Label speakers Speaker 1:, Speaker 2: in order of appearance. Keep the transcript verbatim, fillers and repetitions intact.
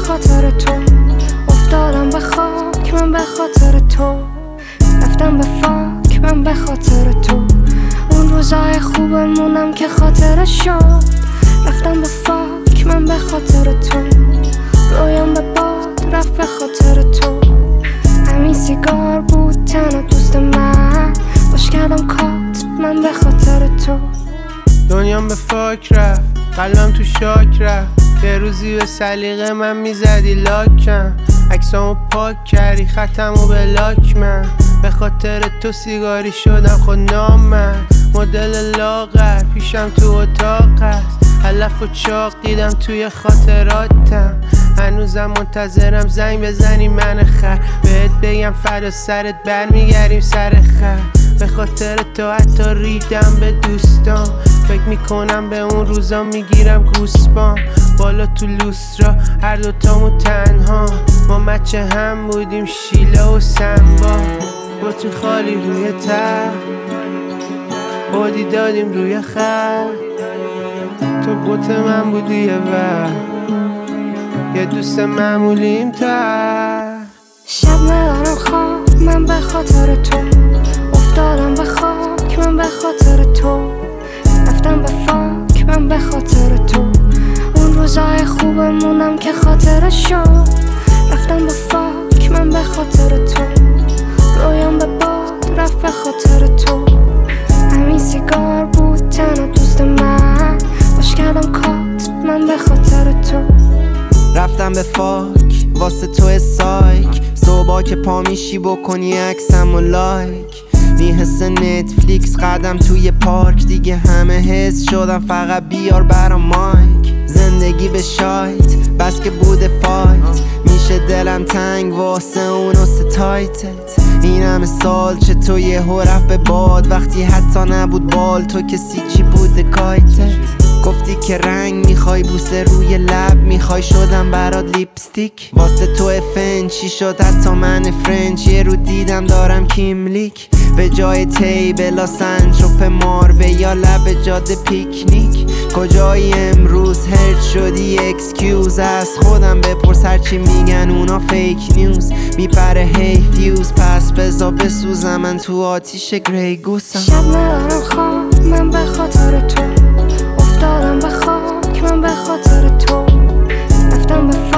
Speaker 1: خاطر تو، افتادم به خاک من به خاطر تو، رفتم به فاک من به خاطر تو، اون روزای خوبمونم که خاطر شد، رفتم به فاک من به خاطر تو، رویام به باد رفت به خاطر تو، همین سیگار بود تنها دوست من، باش کردم کات من به خاطر تو.
Speaker 2: دنیام به فاک رفت، قلبم تو شاک رفت، یه روزی به سلیقه من میزدی لاکم، عکسامو پاک کردی خطمو به لاک من، به خاطر تو سیگاری شدم خود نام من، مدل لاغر پیشم تو اتاق هست، علف و چاق دیدم توی خاطراتم، هنوزم منتظرم زنگ بزنی من خر، بهت بگم فردا سرت برمیگردیم سر خر، به خاطر تو حتی ریدم به دوستان، فکر میکنم به اون روزا میگیرم گوسپام، بالا تو لوسترا هر دوتامو تنها، ما مچه هم بودیم شیله و سنبا، بطری خالی روی تر بادی دادیم روی خر، تو بوت من بودی یه وقت یه دوست معمولیم تر،
Speaker 1: شب ندارم خواب من به خاطر تو، افتادم به خاک من به خاطر تو، رفتم به فاک من به خاطر تو، اون روزای خوبمونم که خاطر شد، رفتم به فاک من به خاطر تو، رویام به باد رفت به خاطر تو، همین سیگار بود تنها دوست من، باش کردم کات من به خاطر تو،
Speaker 3: رفتم به فاک واسه تو سایک، صبح که پا میشی بکنی عکسم و لایک، این حس نتفلیکس قدم توی پارک، دیگه همه حس شدم فقط بیار برام مایک، زندگی به شایت بس که بوده فایت، میشه دلم تنگ واسه اون و ستایتت، این همه سال چطور یه هو رفت به باد، وقتی حتی نبود بال تو کسی چی بوده کایتت، گفتی که رنگ میخوای بوسه روی لب میخوای، شدم برات لیپستیک واسه تو فنچی شد حتی من فرنچ، یه رو دیدم دارم کیملیک به جای تیبلا سنتروپ ماربه یا لب جاده پیکنیک، کجایی امروز هرچ شدی اکسکیوز، از خودم بپرس هرچی میگن اونا فیک نیوز، میپره هی فیوز پس بزا بسوزم من تو آتیش گری گوسم،
Speaker 1: شب ندارم خواب من به خاطر تو، افتادم به خاک من به خاطر تو، رفتم به